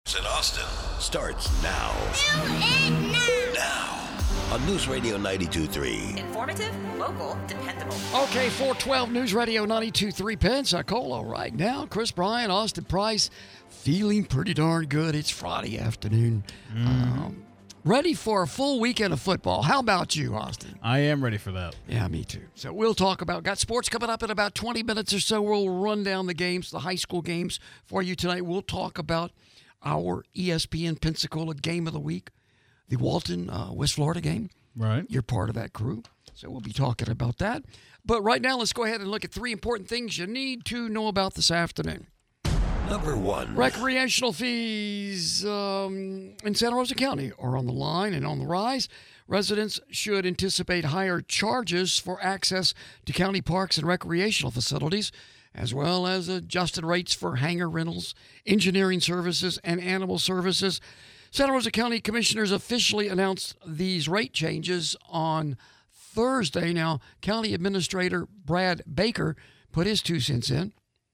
In Austin starts now. Now on News Radio 92.3. Informative, local, dependable. Okay, 412 News Radio 92.3 Pensacola right now. Chris Bryan, Austin Price, feeling pretty darn good. It's Friday afternoon. Ready for a full weekend of football. How about you, Austin? I am ready for that. Yeah, me too. So we'll talk about, got sports coming up in about 20 minutes or so. We'll run down the games, the high school games for you tonight. We'll talk about our ESPN Pensacola game of the week, the Walton, West Florida game. Right. You're part of that crew, so we'll be talking about that. But right now, let's go ahead and look at 3 important things you need to know about this afternoon. Number 1. Recreational fees in Santa Rosa County are on the line and on the rise. Residents should anticipate higher charges for access to county parks and recreational facilities, as well as adjusted rates for hangar rentals, engineering services, and animal services. Santa Rosa County Commissioners officially announced these rate changes on Thursday. Now, County Administrator Brad Baker put his 2 cents in.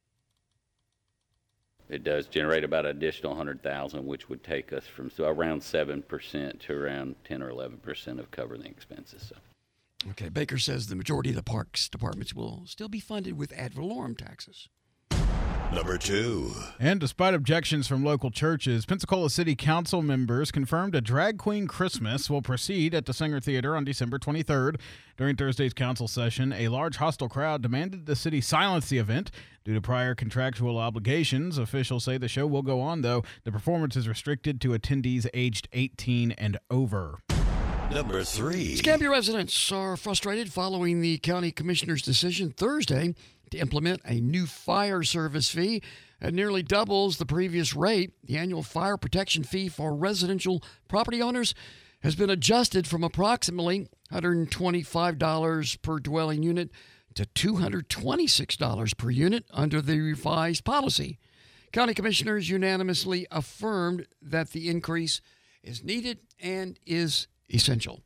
It does generate about an additional $100,000, which would take us from around 7% to around 10 or 11% of covering the expenses. So. Okay, Baker says the majority of the parks departments will still be funded with ad valorem taxes. Number 2. And despite objections from local churches, Pensacola City Council members confirmed a Drag Queen Christmas will proceed at the Singer Theater on December 23rd. During Thursday's council session, a large hostile crowd demanded the city silence the event due to prior contractual obligations. Officials say the show will go on, though. The performance is restricted to attendees aged 18 and over. Number 3. Escambia residents are frustrated following the county commissioner's decision Thursday to implement a new fire service fee that nearly doubles the previous rate. The annual fire protection fee for residential property owners has been adjusted from approximately $125 per dwelling unit to $226 per unit under the revised policy. County commissioners unanimously affirmed that the increase is needed and is essential.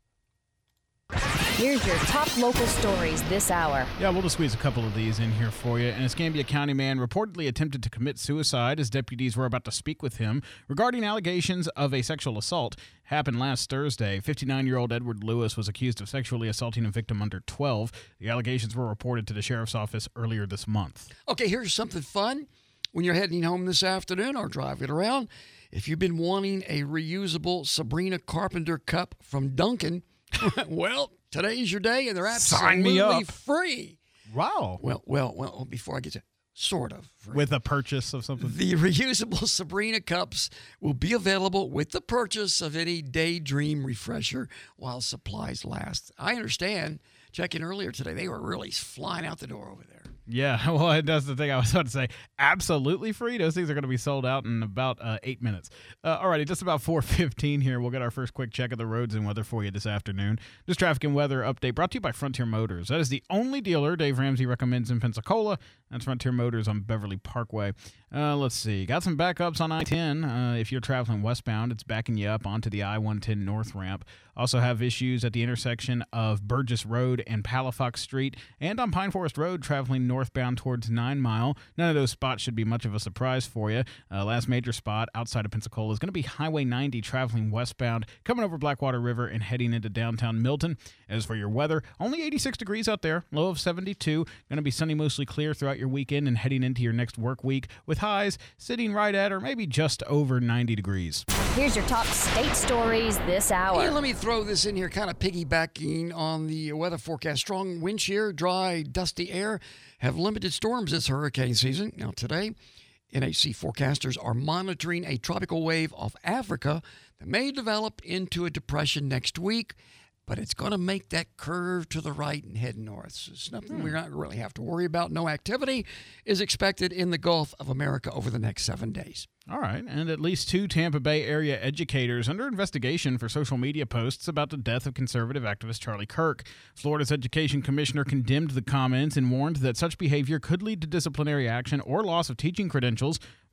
Here's your top local stories this hour. Yeah, we'll just squeeze a couple of these in here for you. An Escambia County man reportedly attempted to commit suicide as deputies were about to speak with him regarding allegations of a sexual assault. Happened last Thursday. 59-year-old Edward Lewis was accused of sexually assaulting a victim under 12. The allegations were reported to the sheriff's office earlier this month. Okay, here's something fun. When you're heading home this afternoon or driving around, if you've been wanting a reusable Sabrina Carpenter cup from Dunkin', well, today's your day, and they're Sign me absolutely up. free. Wow. Well, before I get to sort of free. With a purchase of something? The reusable Sabrina cups will be available with the purchase of any Daydream refresher while supplies last. I understand. Checking earlier today, they were really flying out the door over there. Yeah, well, that's the thing I was about to say. Absolutely free. Those things are going to be sold out in about 8 minutes. Alrighty, just about 4:15 here. We'll get our first quick check of the roads and weather for you this afternoon. This traffic and weather update brought to you by Frontier Motors. That is the only dealer Dave Ramsey recommends in Pensacola. That's Frontier Motors on Beverly Parkway. Let's see. Got some backups on I-10. If you're traveling westbound, it's backing you up onto the I-110 North ramp. Also have issues at the intersection of Burgess Road and Palafox Street, and on Pine Forest Road traveling northbound towards 9 Mile. None of those spots should be much of a surprise for you. Last major spot outside of Pensacola is going to be Highway 90 traveling westbound, coming over Blackwater River and heading into downtown Milton. As for your weather, only 86 degrees out there, low of 72. Going to be sunny, mostly clear throughout your weekend and heading into your next work week, with highs sitting right at or maybe just over 90 degrees. Here's your top state stories this hour. Hey, let me throw this in here, kind of piggybacking on the weather forecast. Strong wind shear, dry, dusty air have limited storms this hurricane season. Now today, NHC forecasters are monitoring a tropical wave off Africa that may develop into a depression next week, but it's going to make that curve to the right and head north. So it's nothing we're not really have to worry about. No activity is expected in the Gulf of America over the next 7 days. All right, and at least 2 Tampa Bay area educators under investigation for social media posts about the death of conservative activist Charlie Kirk. Florida's education commissioner condemned the comments and warned that such behavior could lead to disciplinary action or loss of teaching credentials.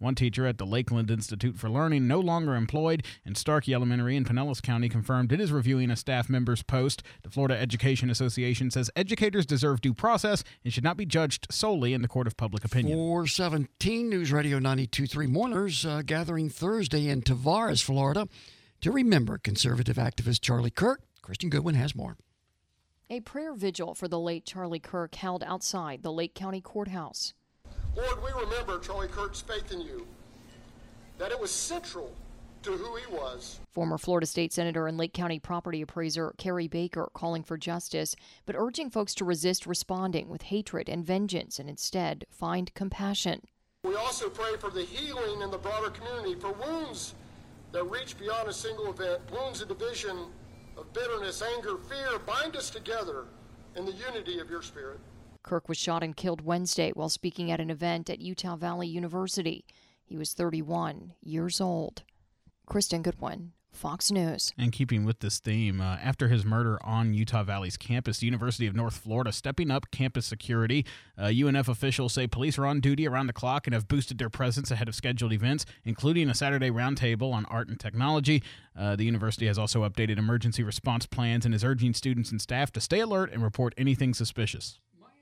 One teacher at the Lakeland Institute for Learning, no longer employed in Starkey Elementary in Pinellas County, confirmed it is reviewing a staff member's post. The Florida Education Association says educators deserve due process and should not be judged solely in the court of public opinion. 417 News Radio 92.3 mourners gathering Thursday in Tavares, Florida, to remember conservative activist Charlie Kirk. Kristen Goodwin has more. A prayer vigil for the late Charlie Kirk held outside the Lake County Courthouse. Lord, we remember Charlie Kirk's faith in you, that it was central to who he was. Former Florida State Senator and Lake County property appraiser Carrie Baker calling for justice, but urging folks to resist responding with hatred and vengeance and instead find compassion. We also pray for the healing in the broader community, for wounds that reach beyond a single event, wounds of division, of bitterness, anger, fear. Bind us together in the unity of your Spirit. Kirk was shot and killed Wednesday while speaking at an event at Utah Valley University. He was 31 years old. Kristen Goodwin, Fox News. And keeping with this theme, after his murder on Utah Valley's campus, the University of North Florida stepping up campus security. UNF officials say police are on duty around the clock and have boosted their presence ahead of scheduled events, including a Saturday roundtable on art and technology. The university has also updated emergency response plans and is urging students and staff to stay alert and report anything suspicious.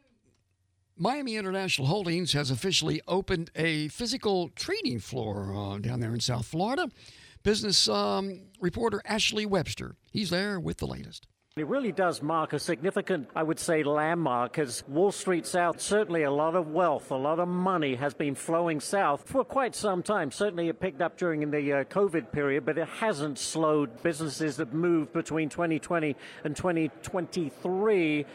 Miami International Holdings has officially opened a physical trading floor down there in South Florida. Business reporter Ashley Webster, he's there with the latest. It really does mark a significant, I would say, landmark, as Wall Street South, certainly a lot of wealth, a lot of money has been flowing south for quite some time. Certainly it picked up during the COVID period, but it hasn't slowed businesses that moved between 2020 and 2023.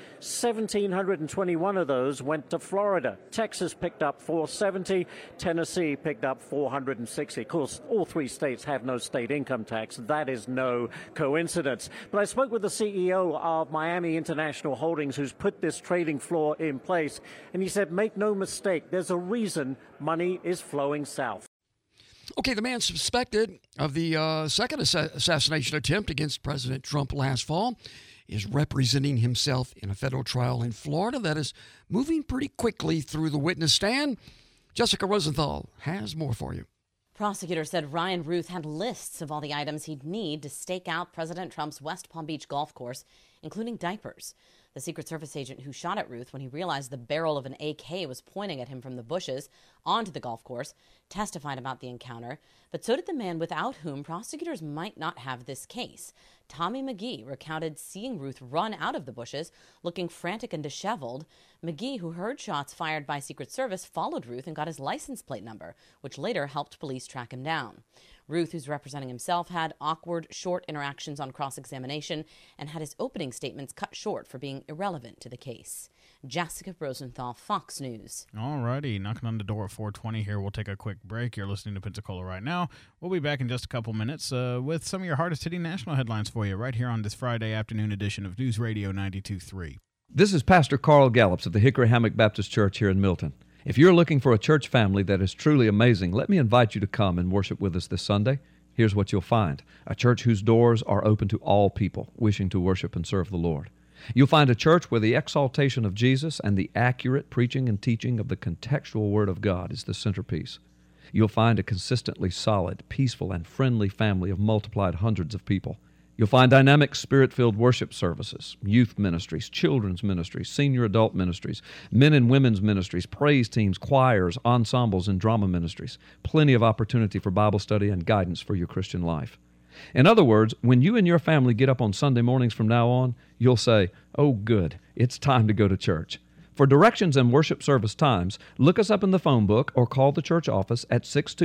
1,721 of those went to Florida. Texas picked up 470. Tennessee picked up 460. Of course, all three states have no state income tax. That is no coincidence. But I spoke with the CEO of Miami International Holdings, who's put this trading floor in place, and he said, make no mistake, there's a reason money is flowing south. Okay, the man suspected of the second assassination attempt against President Trump last fall is representing himself in a federal trial in Florida that is moving pretty quickly through the witness stand. Jessica Rosenthal has more for you. Prosecutors said Ryan Ruth had lists of all the items he'd need to stake out President Trump's West Palm Beach golf course, including diapers. The Secret Service agent who shot at Ruth when he realized the barrel of an AK was pointing at him from the bushes onto the golf course testified about the encounter, but so did the man without whom prosecutors might not have this case. Tommy McGee recounted seeing Ruth run out of the bushes, looking frantic and disheveled. McGee, who heard shots fired by Secret Service, followed Ruth and got his license plate number, which later helped police track him down. Ruth, who's representing himself, had awkward, short interactions on cross-examination and had his opening statements cut short for being irrelevant to the case. Jessica Rosenthal, Fox News. All righty, knocking on the door at 4:20 here. We'll take a quick break. You're listening to Pensacola Right Now. We'll be back in just a couple minutes with some of your hardest-hitting national headlines for you right here on this Friday afternoon edition of News Radio 92.3. This is Pastor Carl Gallups of the Hickory Hammock Baptist Church here in Milton. If you're looking for a church family that is truly amazing, let me invite you to come and worship with us this Sunday. Here's what you'll find: a church whose doors are open to all people wishing to worship and serve the Lord. You'll find a church where the exaltation of Jesus and the accurate preaching and teaching of the contextual Word of God is the centerpiece. You'll find a consistently solid, peaceful, and friendly family of multiplied hundreds of people. You'll find dynamic, spirit-filled worship services, youth ministries, children's ministries, senior adult ministries, men and women's ministries, praise teams, choirs, ensembles, and drama ministries. Plenty of opportunity for Bible study and guidance for your Christian life. In other words, when you and your family get up on Sunday mornings from now on, you'll say, "Oh, good, it's time to go to church." For directions and worship service times, look us up in the phone book or call the church office at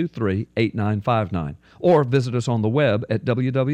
623-8959 or visit us on the web at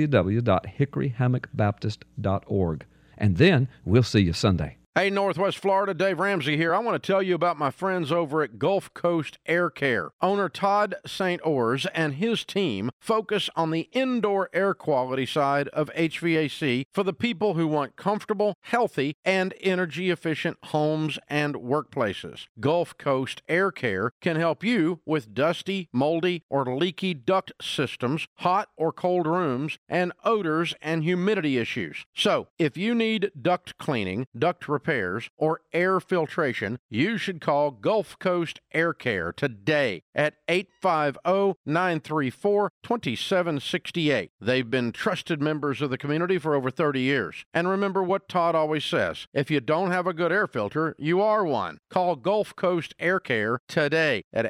www.hickoryhammockbaptist.org. And then we'll see you Sunday. Hey, Northwest Florida, Dave Ramsey here. I want to tell you about my friends over at Gulf Coast Air Care. Owner Todd St. Ors and his team focus on the indoor air quality side of HVAC for the people who want comfortable, healthy, and energy-efficient homes and workplaces. Gulf Coast Air Care can help you with dusty, moldy, or leaky duct systems, hot or cold rooms, and odors and humidity issues. So, if you need duct cleaning, duct repair, repairs, or air filtration, you should call Gulf Coast Air Care today at 850-934-2768. They've been trusted members of the community for over 30 years. And remember what Todd always says, if you don't have a good air filter, you are one. Call Gulf Coast Air Care today at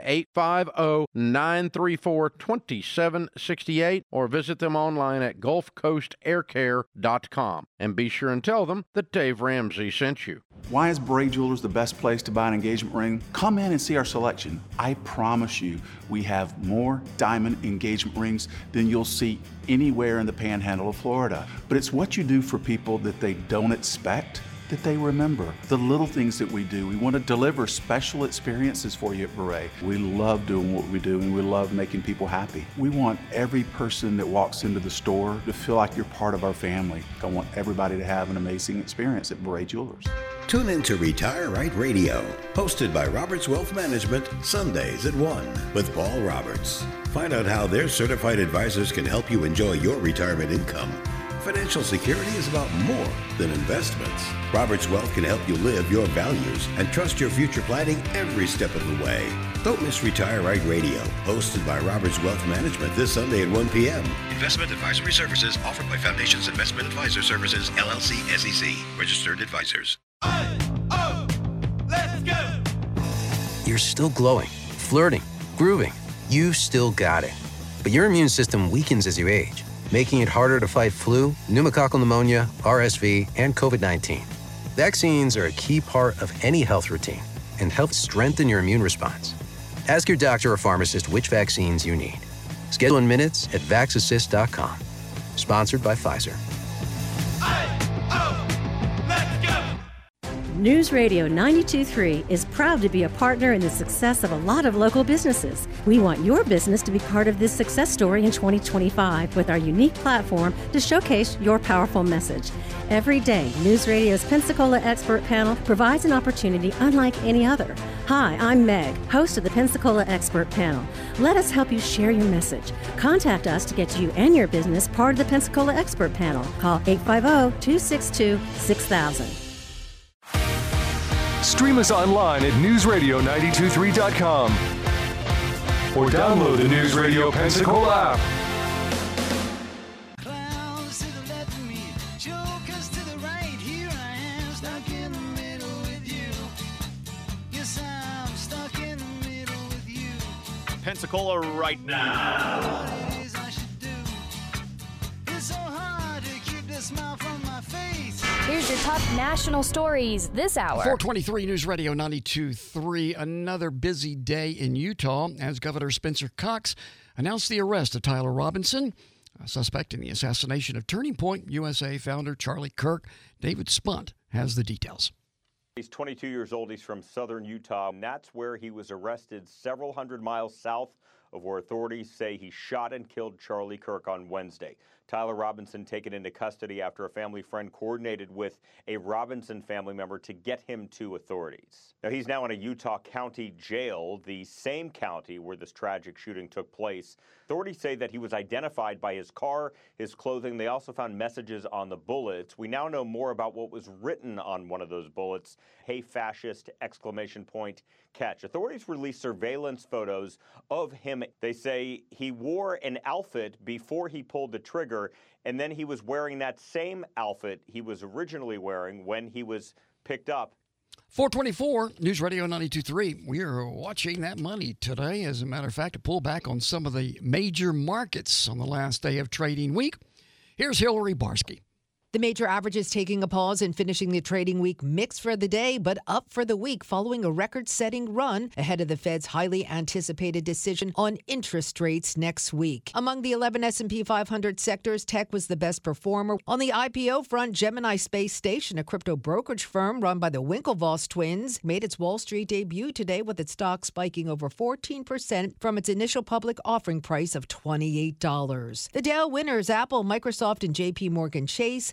850-934-2768 or visit them online at gulfcoastaircare.com. And be sure and tell them that Dave Ramsey sent you. Why is Bray Jewelers the best place to buy an engagement ring? Come in and see our selection. I promise you, we have more diamond engagement rings than you'll see anywhere in the panhandle of Florida. But it's what you do for people that they don't expect that they remember. The little things that we do. We want to deliver special experiences for you at Beret. We love doing what we do, and we love making people happy. We want every person that walks into the store to feel like you're part of our family. I want everybody to have an amazing experience at Beret Jewelers. Tune in to Retire Right Radio, hosted by Roberts Wealth Management, Sundays at 1 with Paul Roberts. Find out how their certified advisors can help you enjoy your retirement income. Financial security is about more than investments. Roberts Wealth can help you live your values and trust your future planning every step of the way. Don't miss Retire Right Radio, hosted by Roberts Wealth Management this Sunday at 1 p.m. Investment advisory services offered by Foundations Investment Advisor Services, LLC, SEC, registered advisors. Let's go! You're still glowing, flirting, grooving. You still got it. But your immune system weakens as you age, making it harder to fight flu, pneumococcal pneumonia, RSV, and COVID-19. Vaccines are a key part of any health routine and help strengthen your immune response. Ask your doctor or pharmacist which vaccines you need. Schedule in minutes at vaxassist.com. Sponsored by Pfizer. News Radio 92.3 is proud to be a partner in the success of a lot of local businesses. We want your business to be part of this success story in 2025 with our unique platform to showcase your powerful message. Every day, News Radio's Pensacola Expert Panel provides an opportunity unlike any other. Hi, I'm Meg, host of the Pensacola Expert Panel. Let us help you share your message. Contact us to get you and your business part of the Pensacola Expert Panel. Call 850-262-6000. Stream us online at newsradio923.com or download the News Radio Pensacola app. Clowns to the left of me, jokers to the right. Here I am, stuck in the middle with you. Yes, I'm stuck in the middle with you. Pensacola right now. What it is I should do. It's so hard to keep the smile from my face. Here's your top national stories this hour. 423 News Radio 92.3. Another busy day in Utah as Governor Spencer Cox announced the arrest of Tyler Robinson, a suspect in the assassination of Turning Point USA founder Charlie Kirk. David Spunt has the details. He's 22 years old. He's from southern Utah, and that's where he was arrested several hundred miles south of where authorities say he shot and killed Charlie Kirk on Wednesday. Tyler Robinson taken into custody after a family friend coordinated with a Robinson family member to get him to authorities. Now, he's now in a Utah County jail, the same county where this tragic shooting took place. Authorities say that he was identified by his car, his clothing. They also found messages on the bullets. We now know more about what was written on one of those bullets. Hey, fascist! ! Catch. Authorities released surveillance photos of him. They say he wore an outfit before he pulled the trigger, and then he was wearing that same outfit he was originally wearing when he was picked up. 424 News Radio 92.3. We are watching that money today. As a matter of fact, a pullback on some of the major markets on the last day of trading week. Here's Hillary Barsky. The major averages taking a pause and finishing the trading week mixed for the day, but up for the week following a record-setting run ahead of the Fed's highly anticipated decision on interest rates next week. Among the 11 S&P 500 sectors, tech was the best performer. On the IPO front, Gemini Space Station, a crypto brokerage firm run by the Winklevoss twins, made its Wall Street debut today with its stock spiking over 14% from its initial public offering price of $28. The Dow winners, Apple, Microsoft, and JP Morgan Chase,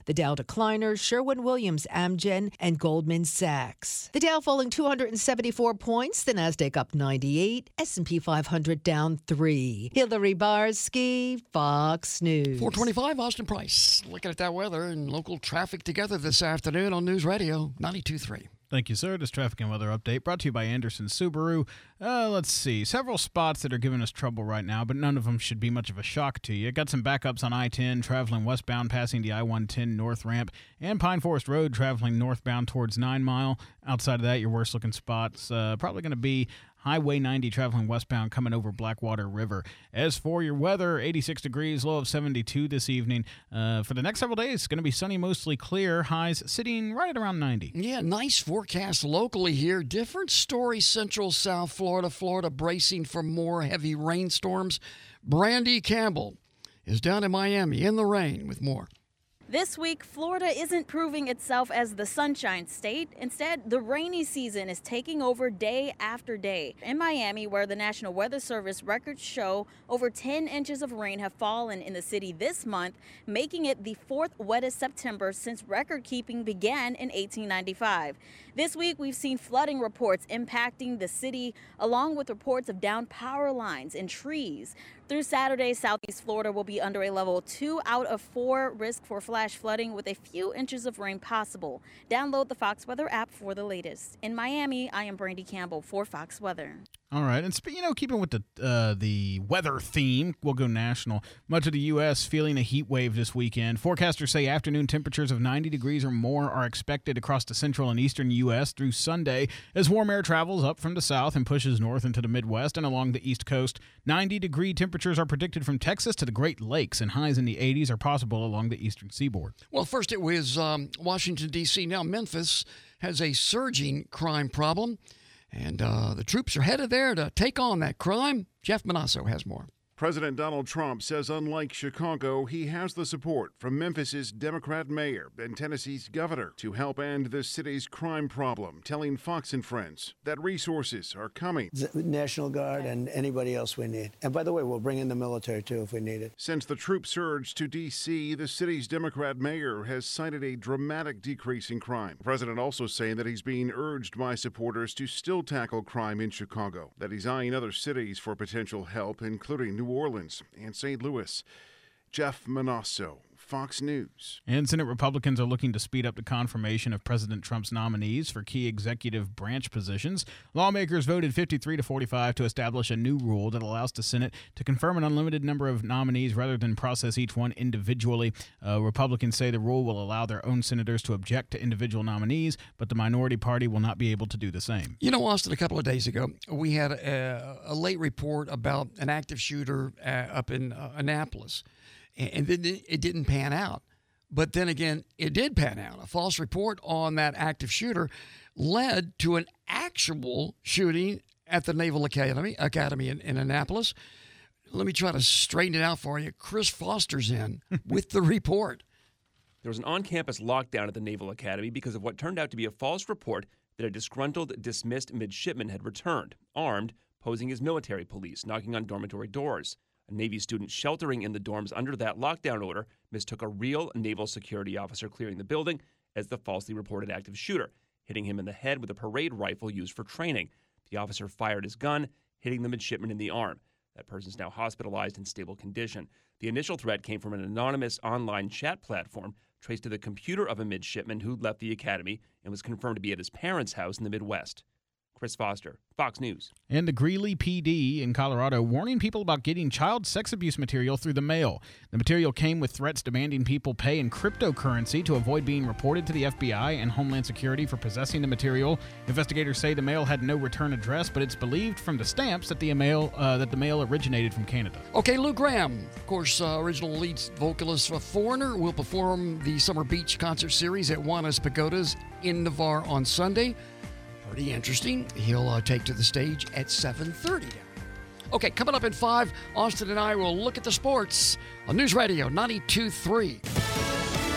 The Dow decliners, Sherwin-Williams, Amgen, and Goldman Sachs. The Dow falling 274 points, the Nasdaq up 98, S&P 500 down 3. Hillary Barsky, Fox News. 425, Austin Price. Looking at that weather and local traffic together this afternoon on News Radio 92.3. Thank you, sir. This traffic and weather update brought to you by Anderson Subaru. Let's see. Several spots that are giving us trouble right now, but none of them should be much of a shock to you. Got some backups on I-10 traveling westbound passing the I-110 North Ramp and Pine Forest Road traveling northbound towards 9 Mile. Outside of that, your worst looking spots probably going to be Highway 90 traveling westbound coming over Blackwater River. As for your weather, 86 degrees, low of 72 this evening. For the next several days, it's going to be sunny, mostly clear. Highs sitting right at around 90. Yeah, nice forecast locally here. Different story, Central South Florida. Florida bracing for more heavy rainstorms. Brandy Campbell is down in Miami in the rain with more. This week, Florida isn't proving itself as the sunshine state. Instead, the rainy season is taking over day after day. In Miami, where the National Weather Service records show over 10 inches of rain have fallen in the city this month, making it the fourth wettest September since record keeping began in 1895. This week, we've seen flooding reports impacting the city, along with reports of downed power lines and trees. Through Saturday, Southeast Florida will be under a level 2 out of 4 risk for flash flooding with a few inches of rain possible. Download the Fox Weather app for the latest. In Miami, I am Brandy Campbell for Fox Weather. All right, and keeping with the weather theme, we'll go national. Much of the U.S. feeling a heat wave this weekend. Forecasters say afternoon temperatures of 90 degrees or more are expected across the central and eastern U.S. through Sunday as warm air travels up from the south and pushes north into the Midwest and along the East Coast. 90-degree temperatures are predicted from Texas to the Great Lakes, and highs in the 80s are possible along the eastern seaboard. Well, first it was Washington, D.C. Now Memphis has a surging crime problem. And the troops are headed there to take on that crime. Jeff Manasso has more. President Donald Trump says unlike Chicago, he has the support from Memphis's Democrat mayor and Tennessee's governor to help end the city's crime problem, telling Fox and Friends that resources are coming. The National Guard and anybody else we need. And by the way, we'll bring in the military, too, if we need it. Since the troop surge to D.C., the city's Democrat mayor has cited a dramatic decrease in crime. The president also saying that he's being urged by supporters to still tackle crime in Chicago, that he's eyeing other cities for potential help, including New Orleans and St. Louis. Jeff Manasso, Fox News. And Senate Republicans are looking to speed up the confirmation of President Trump's nominees for key executive branch positions. Lawmakers voted 53-45 to establish a new rule that allows the Senate to confirm an unlimited number of nominees rather than process each one individually. Republicans say the rule will allow their own senators to object to individual nominees, but the minority party will not be able to do the same. You know, Austin, a couple of days ago, we had a late report about an active shooter up in Annapolis. And then it didn't pan out. But then again, it did pan out. A false report on that active shooter led to an actual shooting at the Naval Academy in Annapolis. Let me try to straighten it out for you. Chris Foster's in with the report. There was an on-campus lockdown at the Naval Academy because of what turned out to be a false report that a disgruntled, dismissed midshipman had returned, armed, posing as military police, knocking on dormitory doors. A Navy student sheltering in the dorms under that lockdown order mistook a real naval security officer clearing the building as the falsely reported active shooter, hitting him in the head with a parade rifle used for training. The officer fired his gun, hitting the midshipman in the arm. That person's now hospitalized in stable condition. The initial threat came from an anonymous online chat platform traced to the computer of a midshipman who left the academy and was confirmed to be at his parents' house in the Midwest. Chris Foster, Fox News. And the Greeley PD in Colorado warning people about getting child sex abuse material through the mail. The material came with threats demanding people pay in cryptocurrency to avoid being reported to the FBI and Homeland Security for possessing the material. Investigators say the mail had no return address, but it's believed from the stamps that the mail originated from Canada. Okay, Lou Gramm, of course, original lead vocalist for Foreigner, will perform the Summer Beach concert series at Juana's Pagodas in Navarre on Sunday. Pretty interesting. He'll take to the stage at 7:30. Okay, coming up at 5, Austin and I will look at the sports on News Radio 92.3. Fox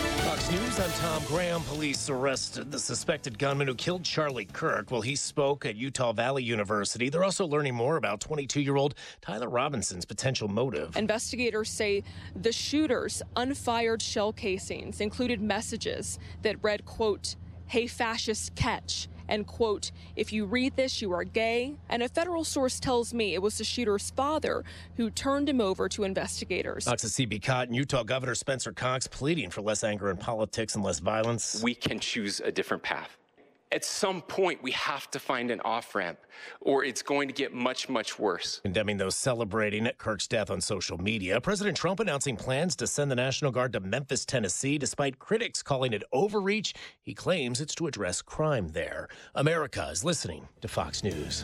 Fox News, I'm Tom Graham. Police arrested the suspected gunman who killed Charlie Kirk. Well, he spoke at Utah Valley University. They're also learning more about 22-year-old Tyler Robinson's potential motive. Investigators say the shooter's unfired shell casings included messages that read, quote, "Hey, fascist, catch," and, quote, "If you read this, you are gay." And a federal source tells me it was the shooter's father who turned him over to investigators. Not to see be caught, and Utah Governor Spencer Cox pleading for less anger in politics and less violence. We can choose a different path. At some point, we have to find an off-ramp, or it's going to get much, much worse. Condemning those celebrating Kirk's death on social media, President Trump announcing plans to send the National Guard to Memphis, Tennessee, despite critics calling it overreach. He claims it's to address crime there. America is listening to Fox News.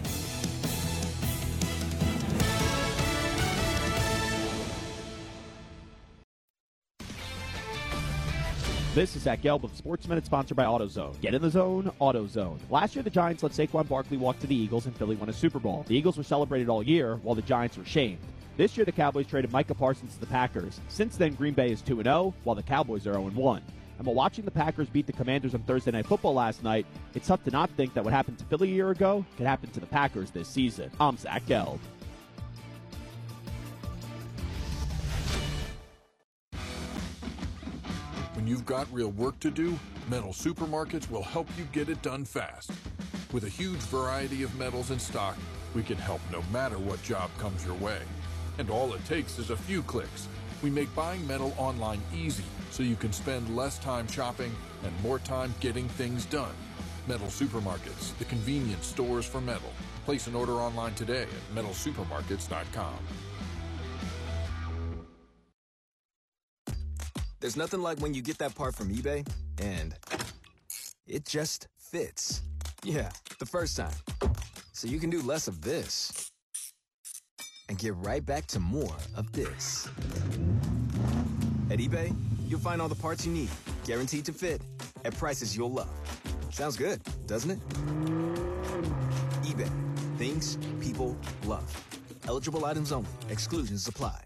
This is Zach Gelb with Sports Minute, sponsored by AutoZone. Get in the zone, AutoZone. Last year, the Giants let Saquon Barkley walk to the Eagles, and Philly won a Super Bowl. The Eagles were celebrated all year, while the Giants were shamed. This year, the Cowboys traded Micah Parsons to the Packers. Since then, Green Bay is 2-0, while the Cowboys are 0-1. And while watching the Packers beat the Commanders on Thursday Night Football last night, it's tough to not think that what happened to Philly a year ago could happen to the Packers this season. I'm Zach Gelb. When you've got real work to do, Metal Supermarkets will help you get it done fast. With a huge variety of metals in stock, we can help no matter what job comes your way. And all it takes is a few clicks. We make buying metal online easy, so you can spend less time shopping and more time getting things done. Metal Supermarkets, the convenience stores for metal. Place an order online today at metalsupermarkets.com. There's nothing like when you get that part from eBay, and it just fits. Yeah, the first time. So you can do less of this and get right back to more of this. At eBay, you'll find all the parts you need, guaranteed to fit, at prices you'll love. Sounds good, doesn't it? eBay. Things people love. Eligible items only. Exclusions apply.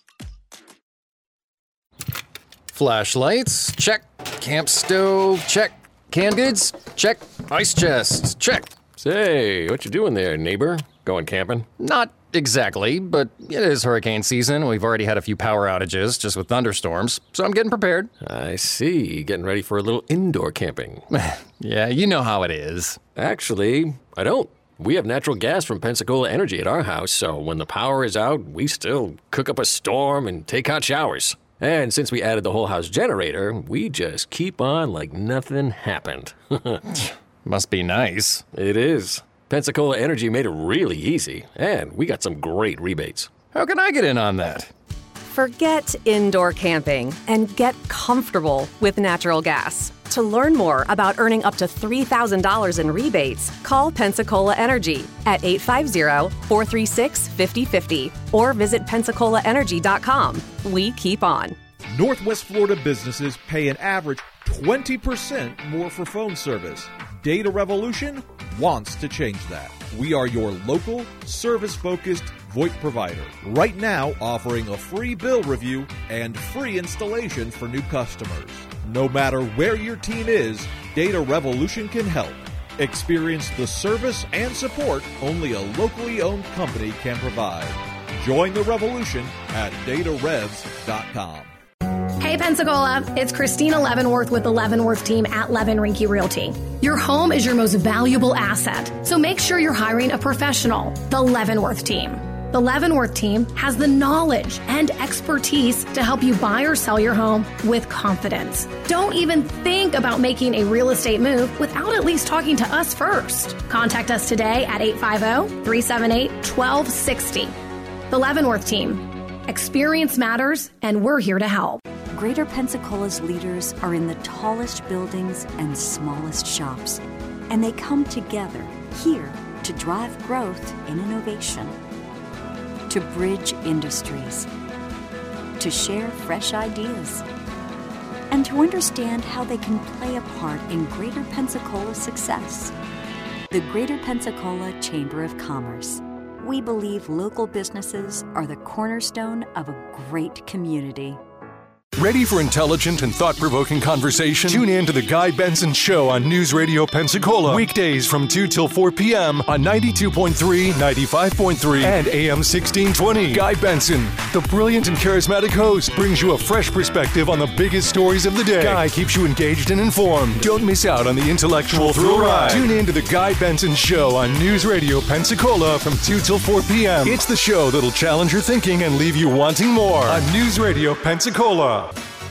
Flashlights, check. Camp stove, check. Canned goods, check. Ice chest, check. Say, what you doing there, neighbor? Going camping? Not exactly, but it is hurricane season. We've already had a few power outages just with thunderstorms, so I'm getting prepared. I see. Getting ready for a little indoor camping. Yeah, you know how it is. Actually, I don't. We have natural gas from Pensacola Energy at our house, so when the power is out, we still cook up a storm and take hot showers. And since we added the whole house generator, we just keep on like nothing happened. Must be nice. It is. Pensacola Energy made it really easy, and we got some great rebates. How can I get in on that? Forget indoor camping and get comfortable with natural gas. To learn more about earning up to $3,000 in rebates, call Pensacola Energy at 850-436-5050 or visit PensacolaEnergy.com. We keep on. Northwest Florida businesses pay an average 20% more for phone service. Data Revolution wants to change that. We are your local, service-focused VoIP provider. Right now, offering a free bill review and free installation for new customers. No matter where your team is, Data Revolution can help. Experience the service and support only a locally owned company can provide. Join the revolution at datarevs.com. Hey Pensacola, it's Christina Leavenworth with the Leavenworth team at Levin Rinke Realty. Your home is your most valuable asset, so make sure you're hiring a professional, the Leavenworth team. The Leavenworth team has the knowledge and expertise to help you buy or sell your home with confidence. Don't even think about making a real estate move without at least talking to us first. Contact us today at 850-378-1260. The Leavenworth team. Experience matters, and we're here to help. Greater Pensacola's leaders are in the tallest buildings and smallest shops, and they come together here to drive growth and innovation, to bridge industries, to share fresh ideas, and to understand how they can play a part in Greater Pensacola's success. The Greater Pensacola Chamber of Commerce. We believe local businesses are the cornerstone of a great community. Ready for intelligent and thought-provoking conversation? Tune in to The Guy Benson Show on News Radio Pensacola. Weekdays from 2 till 4 p.m. on 92.3, 95.3, and AM 1620. Guy Benson, the brilliant and charismatic host, brings you a fresh perspective on the biggest stories of the day. Guy keeps you engaged and informed. Don't miss out on the intellectual thrill ride. Tune in to The Guy Benson Show on News Radio Pensacola from 2 till 4 p.m. It's the show that'll challenge your thinking and leave you wanting more on News Radio Pensacola.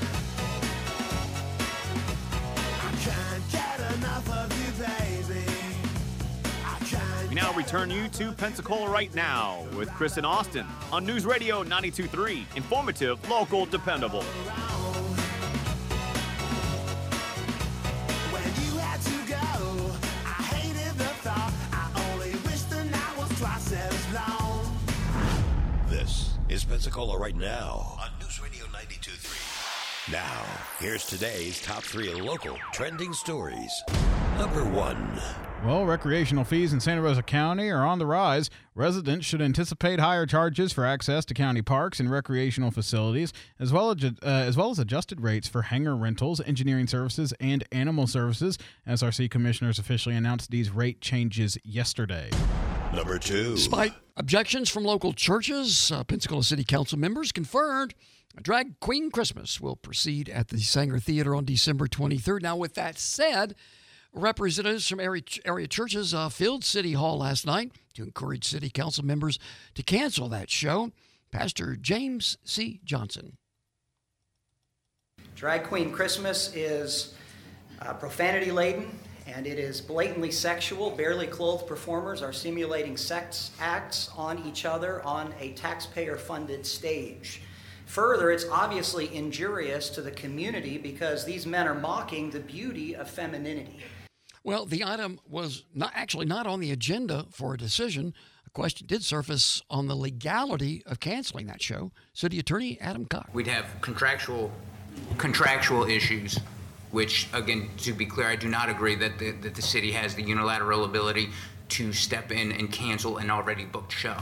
We now return you to Pensacola Right Now with Chris and Austin on News Radio 92.3. Informative, local, dependable. This is Pensacola Right Now on News Radio 92.3. Now, here's today's top 3 local trending stories. Number 1. Well, recreational fees in Santa Rosa County are on the rise. Residents should anticipate higher charges for access to county parks and recreational facilities, as well as adjusted rates for hangar rentals, engineering services, and animal services. SRC commissioners officially announced these rate changes yesterday. Number 2. Despite objections from local churches, Pensacola City Council members confirmed a Drag Queen Christmas will proceed at the Sanger Theater on December 23rd. Now, with that said, representatives from area churches filled City Hall last night to encourage City Council members to cancel that show. Pastor James C. Johnson. Drag Queen Christmas is profanity-laden, and it is blatantly sexual. Barely clothed performers are simulating sex acts on each other on a taxpayer-funded stage. Further, it's obviously injurious to the community because these men are mocking the beauty of femininity. Well, the item was not on the agenda for a decision. A question did surface on the legality of canceling that show. City Attorney Adam Cox. We'd have contractual issues, which, again, to be clear, I do not agree that the city has the unilateral ability to step in and cancel an already booked show.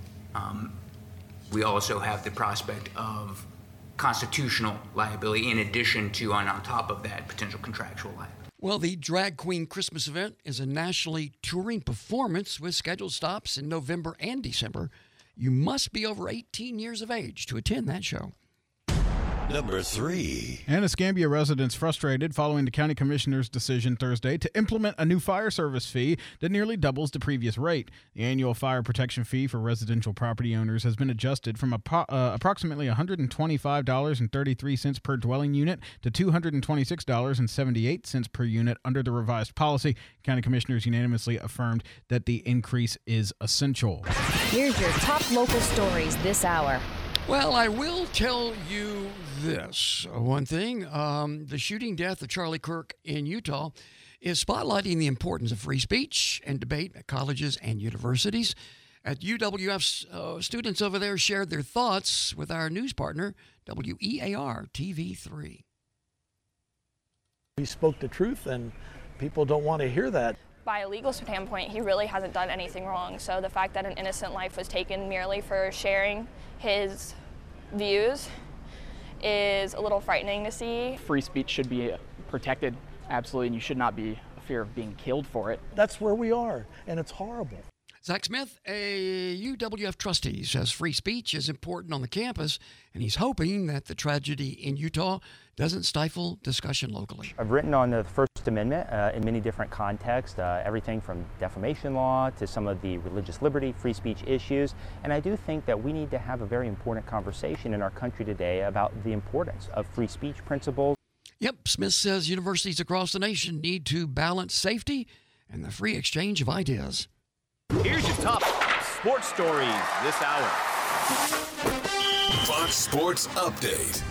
We also have the prospect of constitutional liability in addition to, and on top of that, potential contractual liability. Well, the Drag Queen Christmas event is a nationally touring performance with scheduled stops in November and December. You must be over 18 years of age to attend that show. Number 3. And Escambia residents frustrated following the county commissioner's decision Thursday to implement a new fire service fee that nearly doubles the previous rate. The annual fire protection fee for residential property owners has been adjusted from approximately $125.33 per dwelling unit to $226.78 per unit under the revised policy. County commissioners unanimously affirmed that the increase is essential. Here's your top local stories this hour. Well, I will tell you this. One thing, the shooting death of Charlie Kirk in Utah is spotlighting the importance of free speech and debate at colleges and universities. At UWF, students over there shared their thoughts with our news partner, WEAR TV3. He spoke the truth, and people don't want to hear that. By a legal standpoint, he really hasn't done anything wrong. So the fact that an innocent life was taken merely for sharing his views is a little frightening to see. Free speech should be protected, absolutely, and you should not be a fear of being killed for it. That's where we are, and it's horrible. Zach Smith, a UWF trustee, says free speech is important on the campus, and he's hoping that the tragedy in Utah doesn't stifle discussion locally. I've written on the First Amendment in many different contexts, everything from defamation law to some of the religious liberty, free speech issues, and I do think that we need to have a very important conversation in our country today about the importance of free speech principles. Yep, Smith says universities across the nation need to balance safety and the free exchange of ideas. Here's your top sports stories this hour. Fox Sports Update.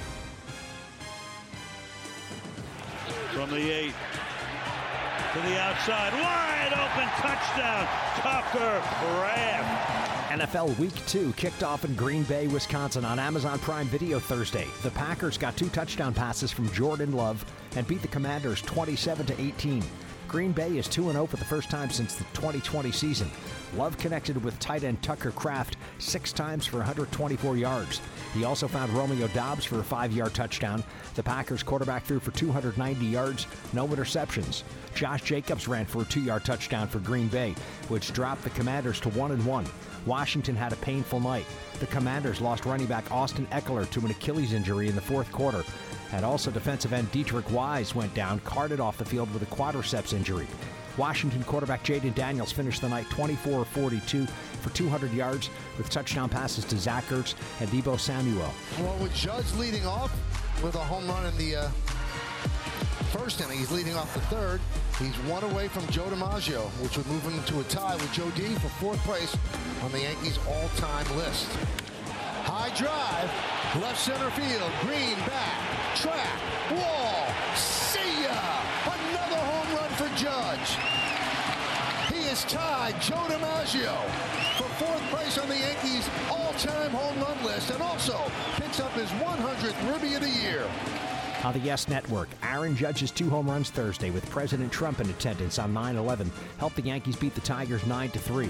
From the 8 to the outside, wide open touchdown, Tucker Kraft. NFL Week 2 kicked off in Green Bay, Wisconsin on Amazon Prime Video Thursday. The Packers got 2 touchdown passes from Jordan Love and beat the Commanders 27-18. Green Bay is 2-0 for the first time since the 2020 season. Love connected with tight end Tucker Kraft 6 times for 124 yards. He also found Romeo Doubs for a 5-yard touchdown. The Packers quarterback threw for 290 yards, no interceptions. Josh Jacobs ran for a 2-yard touchdown for Green Bay, which dropped the Commanders to 1-1. Washington had a painful night. The Commanders lost running back Austin Eckler to an Achilles injury in the fourth quarter. And also defensive end Dietrich Wise went down, carted off the field with a quadriceps injury. Washington quarterback Jaden Daniels finished the night 24-42 for 200 yards with touchdown passes to Zach Ertz and Deebo Samuel. Well, with Judge leading off with a home run in the first inning, he's leading off the third. He's one away from Joe DiMaggio, which would move him into a tie with Joe D for fourth place on the Yankees all-time list. High drive, left center field, Green back, track, wall, see ya! Another home run for Judge. He is tied Joe DiMaggio for fourth place on the Yankees all-time home run list and also picks up his 100th Ribby of the year. On the Yes Network, Aaron Judge's 2 home runs Thursday with President Trump in attendance on 9/11 helped the Yankees beat the Tigers 9-3.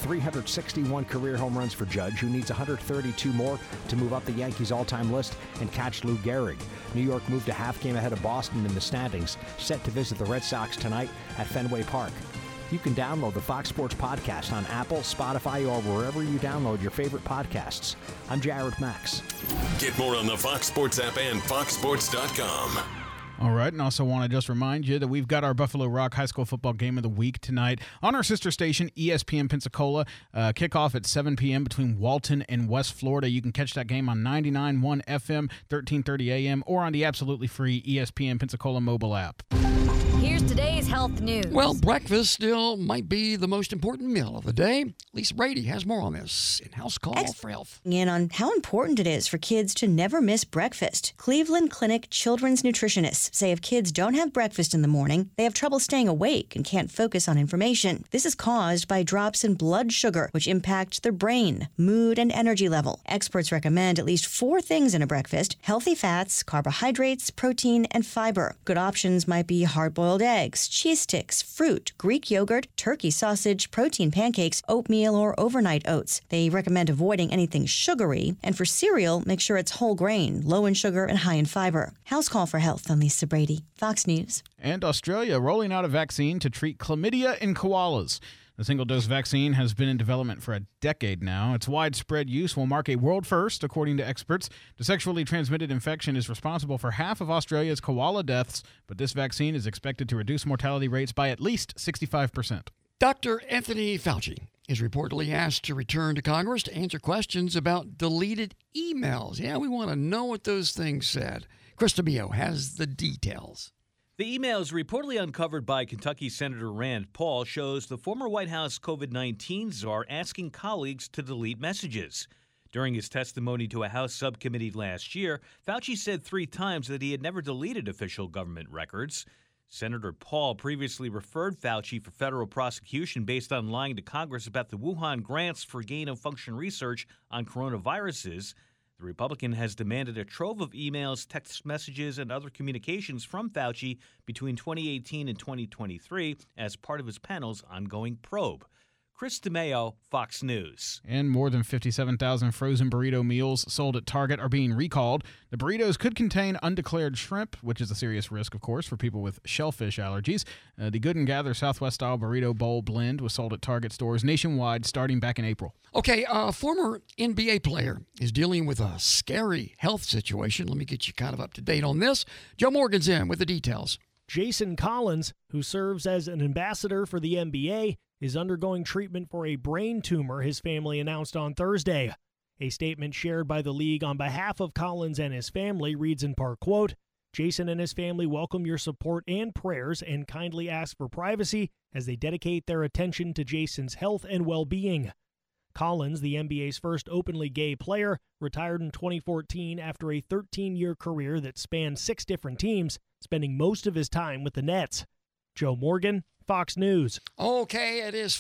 361 career home runs for Judge, who needs 132 more to move up the Yankees all-time list and catch Lou Gehrig. New York moved a half game ahead of Boston in the standings, set to visit the Red Sox tonight at Fenway Park. You can download the Fox Sports Podcast on Apple, Spotify, or wherever you download your favorite podcasts. I'm Jared Max. Get more on the Fox Sports app and foxsports.com. All right, and also want to just remind you that we've got our Buffalo Rock High School Football Game of the Week tonight on our sister station, ESPN Pensacola. Kickoff at 7 p.m. between Walton and West Florida. You can catch that game on 99.1 FM, 1330 AM, or on the absolutely free ESPN Pensacola mobile app. Here's today's health news. Well, breakfast still might be the most important meal of the day. Lisa Brady has more on this in House Call for Health. In on how important it is for kids to never miss breakfast. Cleveland Clinic children's nutritionists say if kids don't have breakfast in the morning, they have trouble staying awake and can't focus on information. This is caused by drops in blood sugar, which impact their brain, mood, and energy level. Experts recommend at least 4 things in a breakfast: healthy fats, carbohydrates, protein, and fiber. Good options might be hard-boiled eggs, cheese sticks, fruit, Greek yogurt, turkey sausage, protein pancakes, oatmeal, or overnight oats. They recommend avoiding anything sugary, and for cereal, make sure it's whole grain, low in sugar, and high in fiber. House Call for Health on Lisa Brady, Fox News. And Australia rolling out a vaccine to treat chlamydia in koalas. The single-dose vaccine has been in development for a decade now. Its widespread use will mark a world first, according to experts. The sexually transmitted infection is responsible for half of Australia's koala deaths, but this vaccine is expected to reduce mortality rates by at least 65%. Dr. Anthony Fauci is reportedly asked to return to Congress to answer questions about deleted emails. Yeah, we want to know what those things said. Chris DeMio has the details. The emails reportedly uncovered by Kentucky Senator Rand Paul shows the former White House COVID-19 czar asking colleagues to delete messages. During his testimony to a House subcommittee last year, Fauci said 3 times that he had never deleted official government records. Senator Paul previously referred Fauci for federal prosecution based on lying to Congress about the Wuhan grants for gain-of-function research on coronaviruses. The Republican has demanded a trove of emails, text messages, and other communications from Fauci between 2018 and 2023 as part of his panel's ongoing probe. Chris DeMeo, Fox News. And more than 57,000 frozen burrito meals sold at Target are being recalled. The burritos could contain undeclared shrimp, which is a serious risk, of course, for people with shellfish allergies. The Good and Gather Southwest-style burrito bowl blend was sold at Target stores nationwide starting back in April. Okay, a former NBA player is dealing with a scary health situation. Let me get you kind of up to date on this. Joe Morgan's in with the details. Jason Collins, who serves as an ambassador for the NBA, is undergoing treatment for a brain tumor, his family announced on Thursday. A statement shared by the league on behalf of Collins and his family reads in part, quote, "Jason and his family welcome your support and prayers and kindly ask for privacy as they dedicate their attention to Jason's health and well-being." Collins, the NBA's first openly gay player, retired in 2014 after a 13-year career that spanned 6 different teams, spending most of his time with the Nets. Joe Morgan, Fox News. Okay, it is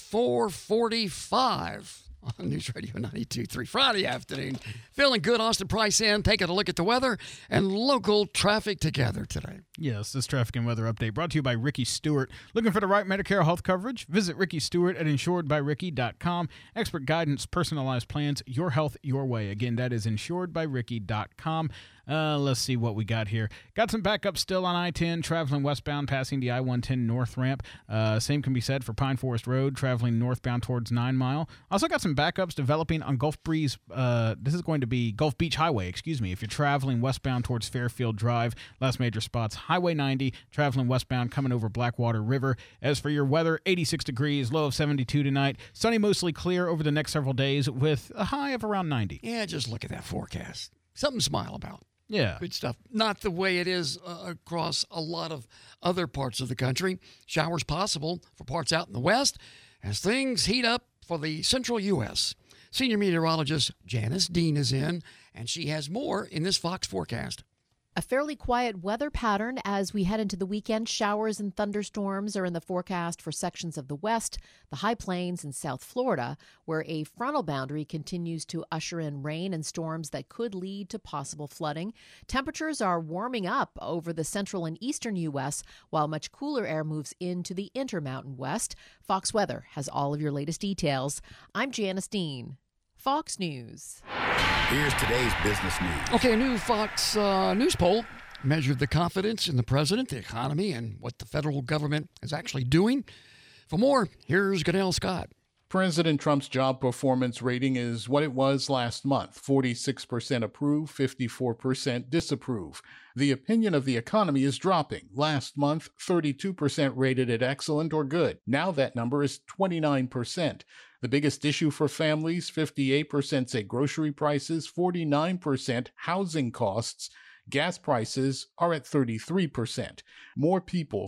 4:45 on News Radio 92.3 Friday afternoon. Feeling good, Austin Price in, taking a look at the weather and local traffic together today. Yes, this traffic and weather update brought to you by Ricky Stewart. Looking for the right Medicare health coverage? Visit Ricky Stewart at insuredbyricky.com. Expert guidance, personalized plans, your health, your way. Again, that is insuredbyricky.com. Let's see what we got here. Got some backup still on I-10, traveling westbound, passing the I-110 north ramp. Same can be said for Pine Forest Road, traveling northbound towards 9 Mile. Also got some backups developing on Gulf Breeze. This is going to be Gulf Beach Highway, if you're traveling westbound towards Fairfield Drive. Last major spots, Highway 90, traveling westbound, coming over Blackwater River. As for your weather, 86 degrees, low of 72 tonight. Sunny, mostly clear over the next several days with a high of around 90. Yeah, just look at that forecast. Something to smile about. Yeah. Good stuff. Not the way it is across a lot of other parts of the country. Showers possible for parts out in the west as things heat up for the central U.S. Senior meteorologist Janice Dean is in, and she has more in this Fox forecast. A fairly quiet weather pattern as we head into the weekend. Showers and thunderstorms are in the forecast for sections of the west, the high plains, and South Florida, where a frontal boundary continues to usher in rain and storms that could lead to possible flooding. Temperatures are warming up over the central and eastern U.S., while much cooler air moves into the Intermountain West. Fox Weather has all of your latest details. I'm Janice Dean, Fox News. Here's today's business news. Okay, a new Fox News poll measured the confidence in the president, the economy, and what the federal government is actually doing. For more, here's Goodell Scott. President Trump's job performance rating is what it was last month. 46% approve, 54% disapprove. The opinion of the economy is dropping. Last month, 32% rated it excellent or good. Now that number is 29%. The biggest issue for families, 58% say grocery prices, 49% housing costs. Gas prices are at 33%. More people,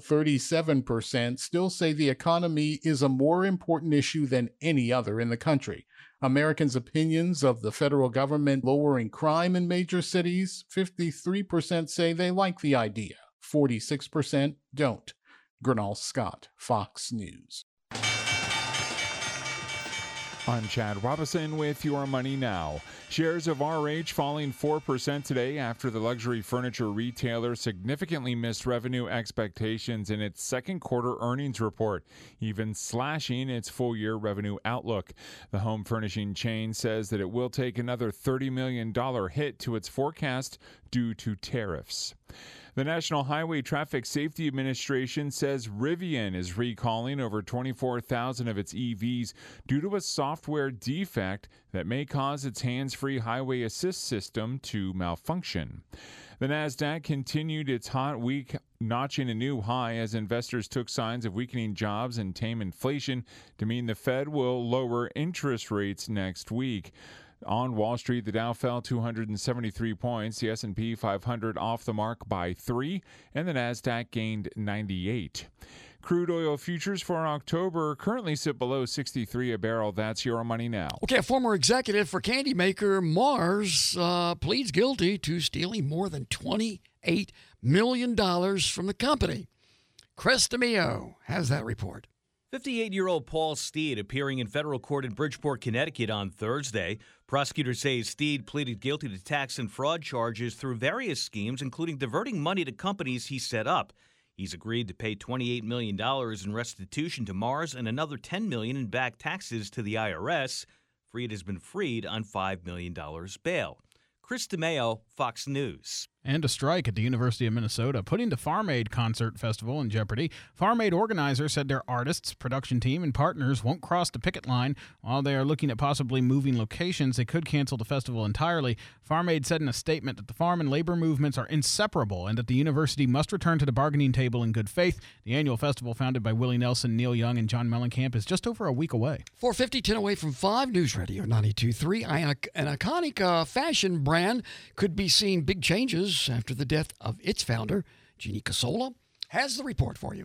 37%, still say the economy is a more important issue than any other in the country. Americans' opinions of the federal government lowering crime in major cities, 53% say they like the idea. 46% don't. Gernal Scott, Fox News. I'm Chad Robinson with Your Money Now. Shares of RH falling 4% today after the luxury furniture retailer significantly missed revenue expectations in its second quarter earnings report, even slashing its full-year revenue outlook. The home furnishing chain says that it will take another $30 million hit to its forecast due to tariffs. The National Highway Traffic Safety Administration says Rivian is recalling over 24,000 of its EVs due to a software defect that may cause its hands-free highway assist system to malfunction. The Nasdaq continued its hot week, notching a new high as investors took signs of weakening jobs and tame inflation to mean the Fed will lower interest rates next week. On Wall Street, the Dow fell 273 points, the S&P 500 off the mark by 3, and the Nasdaq gained 98. Crude oil futures for October currently sit below 63 a barrel. That's Your Money Now. Okay, a former executive for candy maker Mars pleads guilty to stealing more than $28 million from the company. Chris DeMeo has that report. 58-year-old Paul Steed appearing in federal court in Bridgeport, Connecticut on Thursday. Prosecutors say Steed pleaded guilty to tax and fraud charges through various schemes, including diverting money to companies he set up. He's agreed to pay $28 million in restitution to Mars and another $10 million in back taxes to the IRS. Freed has been freed on $5 million bail. Chris DeMeo, Fox News. And a strike at the University of Minnesota, putting the Farm Aid Concert Festival in jeopardy. Farm Aid organizers said their artists, production team, and partners won't cross the picket line. While they are looking at possibly moving locations, they could cancel the festival entirely. Farm Aid said in a statement that the farm and labor movements are inseparable and that the university must return to the bargaining table in good faith. The annual festival, founded by Willie Nelson, Neil Young, and John Mellencamp, is just over a week away. 4:50, 10 away from 5, News Radio 92.3. An iconic fashion brand could be seeing big changes after the death of its founder. Jeannie Casola has the report for you.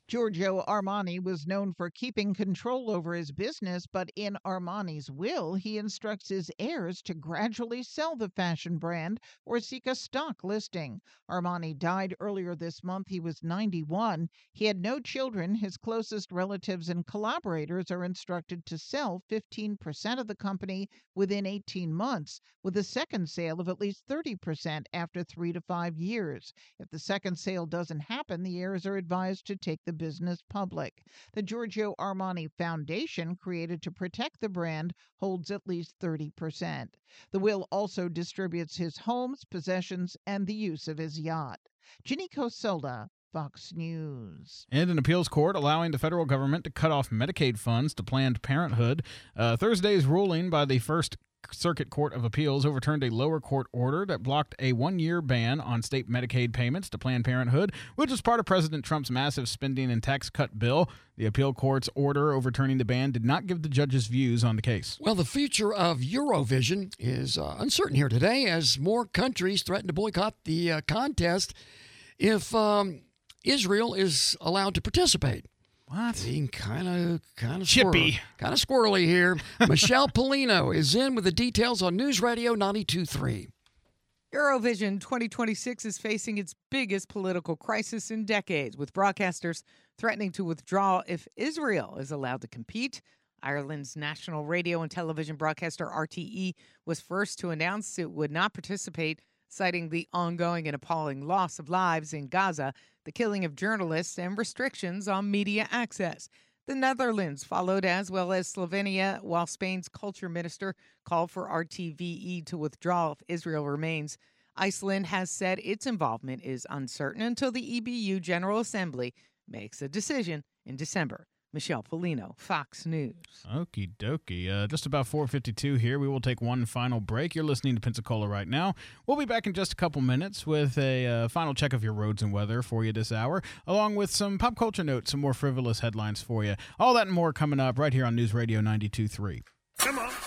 Giorgio Armani was known for keeping control over his business, but in Armani's will, he instructs his heirs to gradually sell the fashion brand or seek a stock listing. Armani died earlier this month. He was 91. He had no children. His closest relatives and collaborators are instructed to sell 15% of the company within 18 months, with a second sale of at least 30% after 3 to 5 years. If the second sale doesn't happen, the heirs are advised to take the business public. The Giorgio Armani Foundation, created to protect the brand, holds at least 30%. The will also distributes his homes, possessions, and the use of his yacht. Ginny Cosola, Fox News. And an appeals court allowing the federal government to cut off Medicaid funds to Planned Parenthood. Thursday's ruling by the First Circuit Court of Appeals overturned a lower court order that blocked a one-year ban on state Medicaid payments to Planned Parenthood, which was part of President Trump's massive spending and tax cut bill. The appeal court's order overturning the ban did not give the judge's views on the case. Well, the future of Eurovision is uncertain here today as more countries threaten to boycott the contest if Israel is allowed to participate. What? Being kind of chippy, kind of squirrely here. Michelle Polino is in with the details on News Radio 92.3. Eurovision 2026 is facing its biggest political crisis in decades, with broadcasters threatening to withdraw if Israel is allowed to compete. Ireland's national radio and television broadcaster RTE was first to announce it would not participate, citing the ongoing and appalling loss of lives in Gaza, the killing of journalists, and restrictions on media access. The Netherlands followed, as well as Slovenia, while Spain's culture minister called for RTVE to withdraw if Israel remains. Iceland has said its involvement is uncertain until the EBU General Assembly makes a decision in December. Michelle Polino, Fox News. Okie dokie. Just about 4:52 here. We will take one final break. You're listening to Pensacola right now. We'll be back in just a couple minutes with a final check of your roads and weather for you this hour, along with some pop culture notes, some more frivolous headlines for you. All that and more coming up right here on News Radio 92.3. Come on,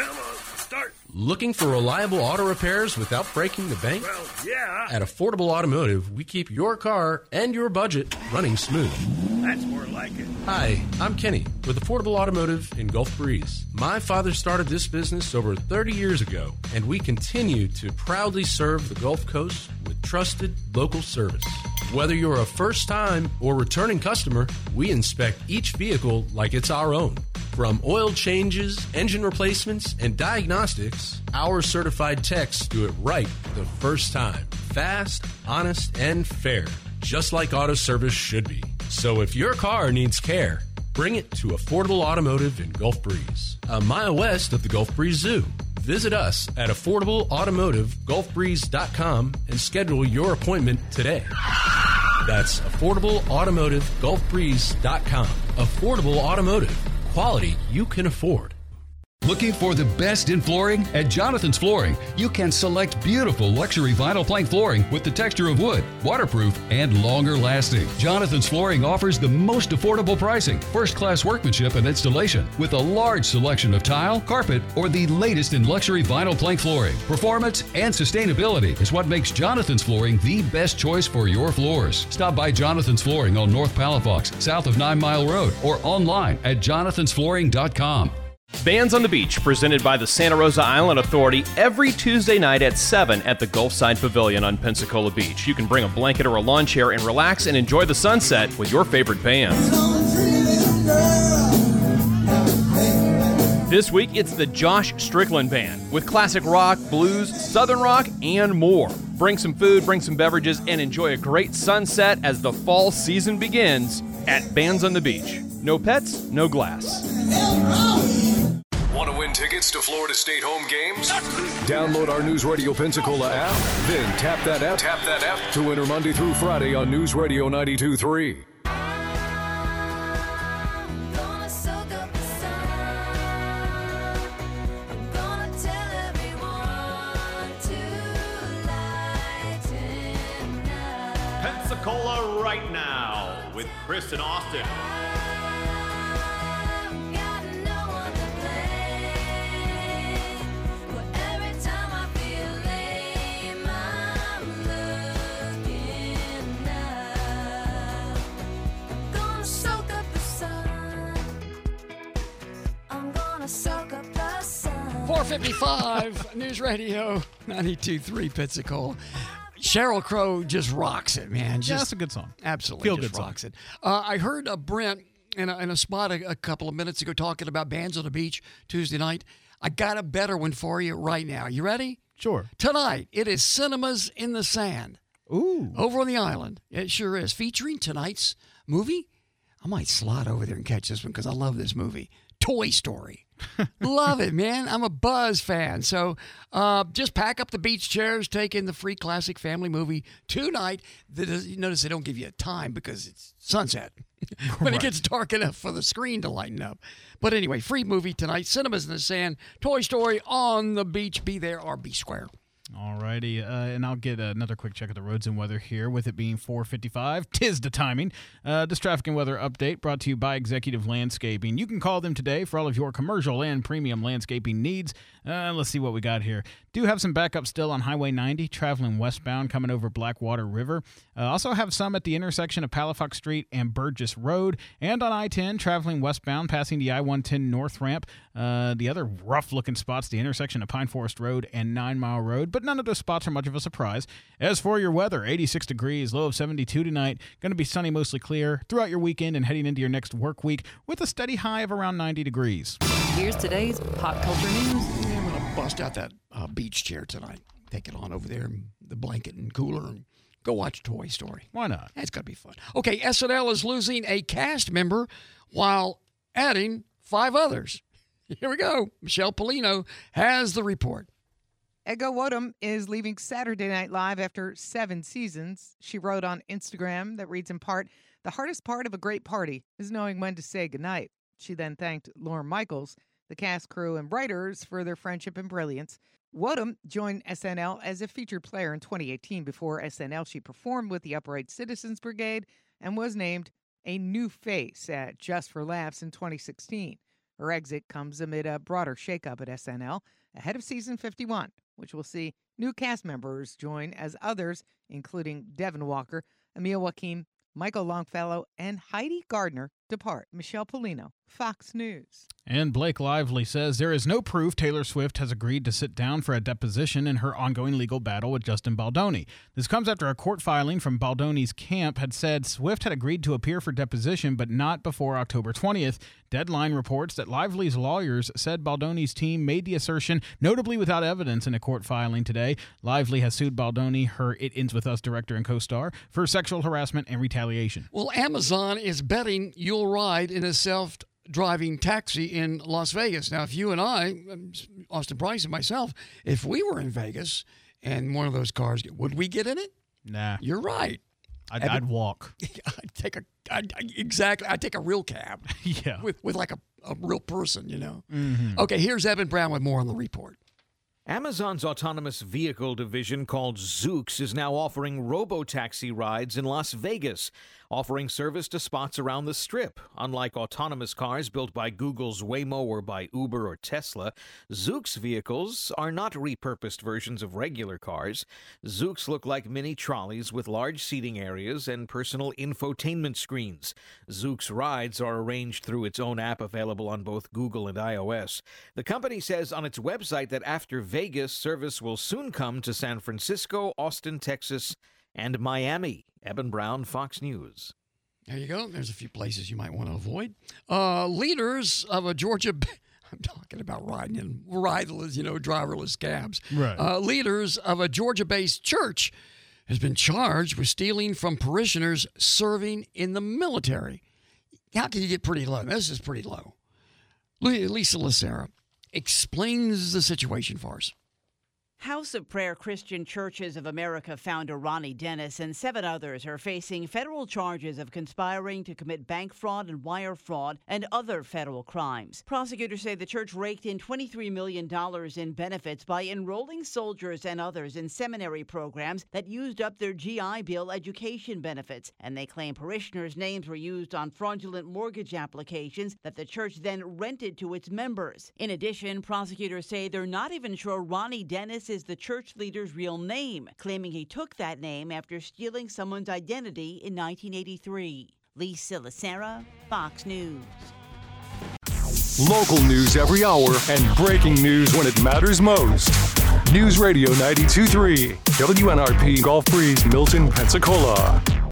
start. Looking for reliable auto repairs without breaking the bank? Well, yeah. At Affordable Automotive, we keep your car and your budget running smooth. That's more like it. Hi, I'm Kenny with Affordable Automotive in Gulf Breeze. My father started this business over 30 years ago, and we continue to proudly serve the Gulf Coast with trusted local service. Whether you're a first-time or returning customer, we inspect each vehicle like it's our own. From oil changes, engine replacements, and diagnostics, our certified techs do it right the first time. Fast, honest, and fair, just like auto service should be. So if your car needs care, bring it to Affordable Automotive in Gulf Breeze, a mile west of the Gulf Breeze Zoo. Visit us at AffordableAutomotiveGulfBreeze.com and schedule your appointment today. That's AffordableAutomotiveGulfBreeze.com. Affordable Automotive. Quality you can afford. Looking for the best in flooring? At Jonathan's Flooring, you can select beautiful luxury vinyl plank flooring with the texture of wood, waterproof, and longer lasting. Jonathan's Flooring offers the most affordable pricing, first-class workmanship and installation, with a large selection of tile, carpet, or the latest in luxury vinyl plank flooring. Performance and sustainability is what makes Jonathan's Flooring the best choice for your floors. Stop by Jonathan's Flooring on North Palafox, south of 9 Mile Road, or online at jonathansflooring.com. Bands on the Beach, presented by the Santa Rosa Island Authority, every Tuesday night at 7 at the Gulfside Pavilion on Pensacola Beach. You can bring a blanket or a lawn chair and relax and enjoy the sunset with your favorite bands. This week, it's the Josh Strickland Band, with classic rock, blues, southern rock, and more. Bring some food, bring some beverages, and enjoy a great sunset as the fall season begins at Bands on the Beach. No pets, no glass. Want to win tickets to Florida State home games? Download our News Radio Pensacola app, then tap that app to enter Monday through Friday on News Radio 92.3. Pensacola right now with Chris and Austin. 455 News Radio 92.3 Pensacola. Sheryl Crow just rocks it, man. Yeah, that's a good song. Absolutely. Feel just good rocks it. I heard Brent in a spot a couple of minutes ago talking about Bands on the Beach Tuesday night. I got a better one for you right now. You ready? Sure. Tonight, it is Cinemas in the Sand. Ooh. Over on the island. It sure is. Featuring tonight's movie. I might slide over there and catch this one because I love this movie. Toy Story. Love it, man. I'm a Buzz fan. So just pack up the beach chairs, take in the free classic family movie tonight. You notice they don't give you a time because it's sunset when it gets dark enough for the screen to lighten up. But anyway, free movie tonight. Cinemas in the Sand. Toy Story on the beach. Be there or be square. All righty, and I'll get another quick check of the roads and weather here. With it being 4:55, 'tis the timing. This traffic and weather update brought to you by Executive Landscaping. You can call them today for all of your commercial and premium landscaping needs. Let's see what we got here. Do have some backup still on Highway 90, traveling westbound, coming over Blackwater River. Also have some at the intersection of Palafox Street and Burgess Road, and on I-10, traveling westbound, passing the I-110 North Ramp. The other rough-looking spots, the intersection of Pine Forest Road and 9 Mile Road, but none of those spots are much of a surprise. As for your weather, 86 degrees, low of 72 tonight. Going to be sunny, mostly clear throughout your weekend and heading into your next work week with a steady high of around 90 degrees. Here's today's pop culture news. I'm going to bust out that beach chair tonight. Take it on over there, the blanket and cooler, and go watch Toy Story. Why not? That's going to be fun. Okay, SNL is losing a cast member while adding 5 others. Here we go. Michelle Polino has the report. Ego Woodham is leaving Saturday Night Live after 7 seasons. She wrote on Instagram that reads in part, "The hardest part of a great party is knowing when to say goodnight." She then thanked Lorne Michaels, the cast, crew, and writers for their friendship and brilliance. Woodham joined SNL as a featured player in 2018. Before SNL, she performed with the Upright Citizens Brigade and was named a new face at Just for Laughs in 2016. Her exit comes amid a broader shakeup at SNL ahead of season 51, which will see new cast members join as others, including Devin Walker, Emil Joachim, Michael Longfellow, and Heidi Gardner, depart. Michelle Polino, Fox News. And Blake Lively says there is no proof Taylor Swift has agreed to sit down for a deposition in her ongoing legal battle with Justin Baldoni. This comes after a court filing from Baldoni's camp had said Swift had agreed to appear for deposition, but not before October 20th. Deadline reports that Lively's lawyers said Baldoni's team made the assertion, notably without evidence, in a court filing today. Lively has sued Baldoni, her It Ends With Us director and co-star, for sexual harassment and retaliation. Well, Amazon is betting you'll ride in a self-driving taxi in Las Vegas. Now, if you and I, Austin Price and myself, if we were in Vegas and one of those cars, would we get in it? Nah. You're right. I'd walk. I'd take a real cab. Yeah. With like a real person, you know. Mm-hmm. Okay, here's Evan Brown with more on the report. Amazon's autonomous vehicle division called Zoox is now offering robo-taxi rides in Las Vegas, offering service to spots around the Strip. Unlike autonomous cars built by Google's Waymo or by Uber or Tesla, Zoox vehicles are not repurposed versions of regular cars. Zoox look like mini trolleys with large seating areas and personal infotainment screens. Zoox rides are arranged through its own app available on both Google and iOS. The company says on its website that after Vegas, service will soon come to San Francisco, Austin, Texas, and Miami. Eben Brown, Fox News. There you go. There's a few places you might want to avoid. Leaders of a Georgia... I'm talking about riding in riderless, driverless cabs. Right. Leaders of a Georgia-based church has been charged with stealing from parishioners serving in the military. How can you get pretty low? This is pretty low. Lisa Lacera explains the situation for us. House of Prayer Christian Churches of America founder Ronnie Dennis and 7 others are facing federal charges of conspiring to commit bank fraud and wire fraud and other federal crimes. Prosecutors say the church raked in $23 million in benefits by enrolling soldiers and others in seminary programs that used up their GI Bill education benefits, and they claim parishioners' names were used on fraudulent mortgage applications that the church then rented to its members. In addition, prosecutors say they're not even sure Ronnie Dennis is the church leader's real name, claiming he took that name after stealing someone's identity in 1983. Lisa Lacera, Fox News. Local news every hour and breaking news when it matters most. News Radio 92.3, WNRP Gulf Breeze, Milton, Pensacola.